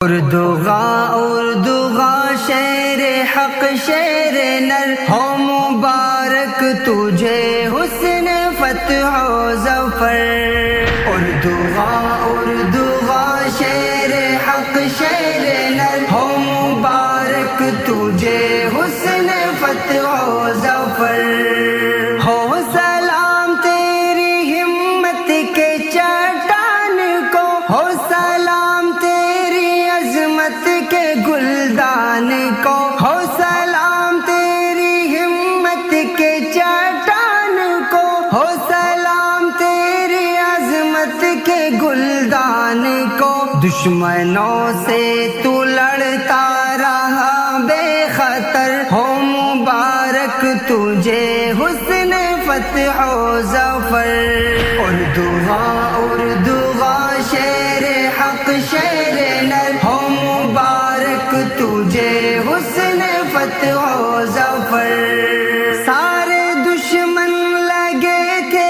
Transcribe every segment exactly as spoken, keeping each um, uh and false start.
اردوغا اردوغا شیر حق شیر نر ہو مبارک تجھے حسن فتح و ظفر. اردوغا اردوغا شیر حق شیر نر ہو مبارک تجھے حسن فتح و ظفر. ہو سلام تیری ہمت کے چٹان کو، ہو سلام تیری عظمت کے گلدان کو، ہو سلام تیری ہمت کے چٹان کو، ہو سلام تیری عظمت کے گلدان کو. دشمنوں سے تو لڑتا رہا بے خطر، ہو مبارک تجھے حسن فتح و ظفر. اردوغا اردوغا شیر حق شیر نر ہو مبارک تجھے حسن فتح و ظفر. سارے دشمن لگے تھے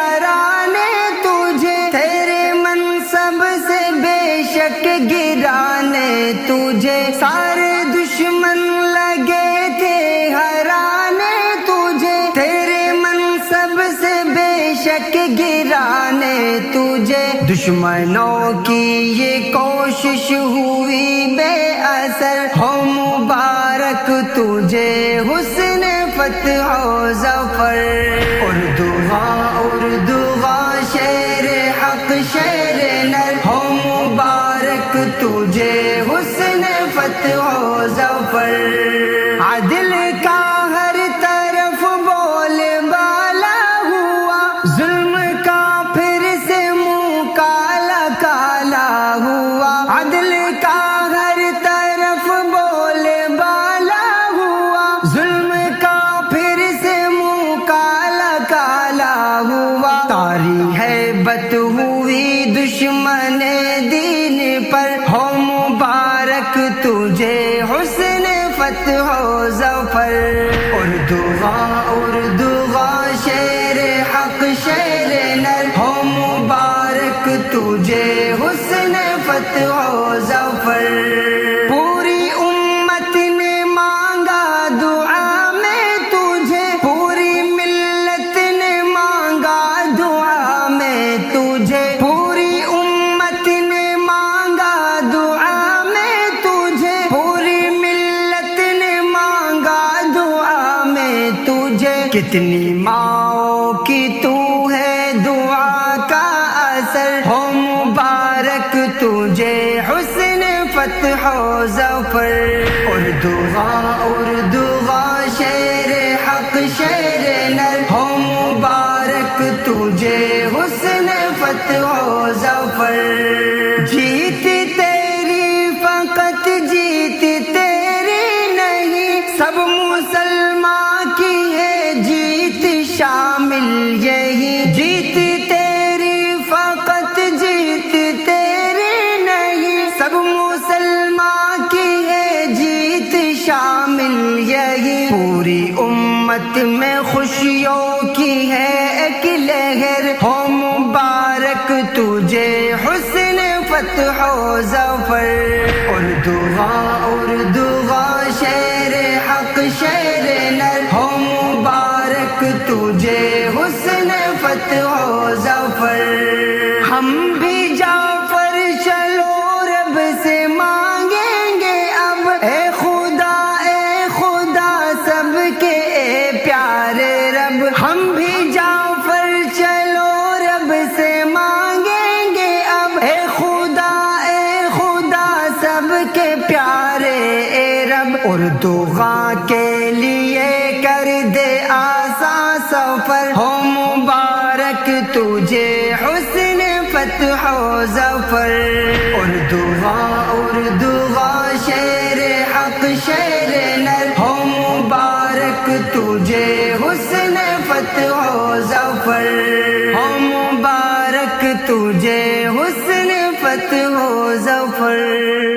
ہرانے تجھے، تیرے منصب سے بے شک گرانے تجھے. سارے دشمن لگے تھے ہرانے تجھے، تیرے منصب سے بے شک گرانے تجھے. دشمنوں کی یہ کوشش ہوئی بے اثر، ہو مبارک تجھے حسن فتح و ظفر. اردوغا اردوغا شیر حق شیر نر ہو مبارک تجھے حسن فتح و ظفر. عدل کا ہر طرف بول بالا ہوا، ظلم کا پھر سے منہ کالا کالا ہوا. عدل کا ہر طرف بول بالا ہوا، ظلم کا پھر سے منہ کالا کالا ہوا. تاری ہیبت ہوئی دشمن دین پر، ہو مبارک تجھے حسن فتح و ظفر. اردوغا اردوغا شیر حق شیر نر ہو مبارک تجھے حسن فتح و ظفر. پوری امت نے مانگا دعا میں تجھے، پوری ملت نے مانگا دعا میں تجھے. پوری امت نے مانگا دعا میں تجھے، پوری ملت نے مانگا دعا میں تجھے. کتنی ماؤں کی تو ہے دعا کا اثر، ہو مبارک تجھے حسن فتح و ظفر. اردوغا اردوغا شیر حق شیر نر ہو مبارک تجھے حسن فتح و ظفر. جیت تیری فقط جیت تیری نہیں، سب مسلمان کی ہے جیت شامل یہی. جیت تیری فقط جیت تیری نہیں، سب مسلمان کی ہے جیت شامل یہی. پوری امت میں خوشیوں کی ہے ایک لہر، ہو مبارک تجھے حسن فتح و ظفر. اردوغا اردوغا شیر حق شیر نر ہو مبارک تجھے حسن فتح و ظفر. ہم بھی جعفر چلو رب سے مانگیں گے اب، اے خدا اے خدا سب کے اے پیارے رب. ہم بھی جعفر چلو رب سے مانگیں گے اب، اے خدا اے خدا سب کے پیارے اے رب. اردوغا کے لیے کر دے آسان سفر، ہو مبارک تجھے حسن فتح و ظفر. اردوغا اردوغا شیر حق شیر نر ہو مبارک تجھے حسن فتح و ظفر. ہو مبارک تجھے حسن فتح و ظفر.